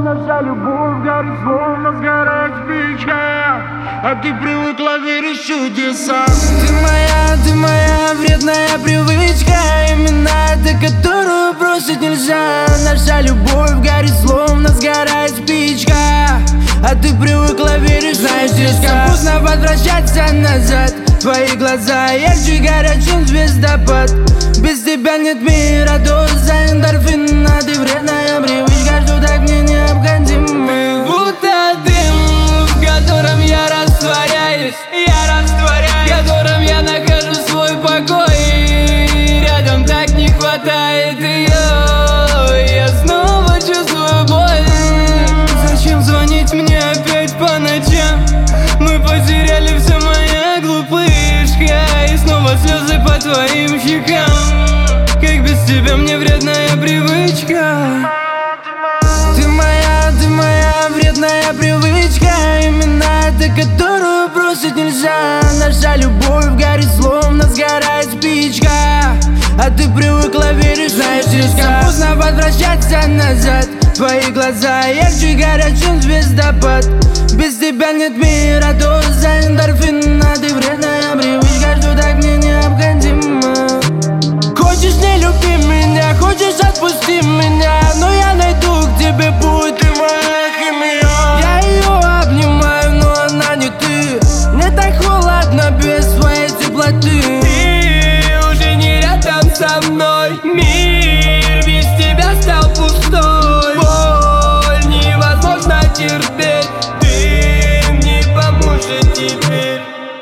Наша любовь горит, словно сгорает спичка, а ты привыкла верить в чудеса. Ты моя вредная привычка, именно эта, которую бросить нельзя. Наша любовь горит, словно сгорает спичка, а ты привыкла верить. Знаешь, слишком поздно возвращаться назад. Твои глаза ярче горят, чем звездопад. Без тебя нет мира, доза эндорфина. Ты вредная привычка, что так мне необходимо. Ты будто дым, в котором я растворяюсь, в котором я нахожу свой покой. И рядом так не хватает ее. Я снова чувствую боль. Зачем звонить мне опять по ночам? Мы потеряли все, моя глупышка. И снова слезы по твоим щекам. Как без тебя мне вредная привычка. Ты моя вредная привычка, именно эта, которую бросить нельзя. Наша любовь горит, словно сгорает спичка, а ты привыкла верить. Знаешь, слишком поздно возвращаться назад. Твои глаза ярче горят, чем звездопад. Без тебя нет мира, доза эндорфина. Ты вредная привычка, что так мне необходимо. Хочешь, не люби меня, хочешь, отпусти меня, но я найду к тебе путь. Ты моя химия. Я ее обнимаю, но она не ты. Мне так холодно без своей теплоты. Ты уже не рядом со мной. Мир без тебя стал пустой. Боль невозможно терпеть. Ты не поможешь теперь.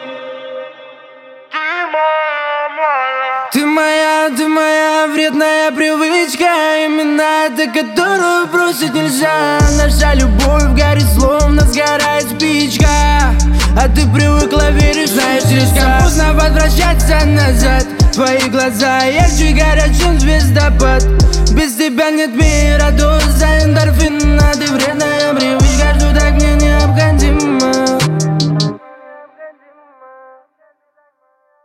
Ты моя вредная привычка, именно эта, которую бросить нельзя. Наша любовь горит, словно сгорает спичка, а ты привыкла верить. Знаешь, слишком поздно возвращаться назад. Твои глаза ярче горят, чем звездопад.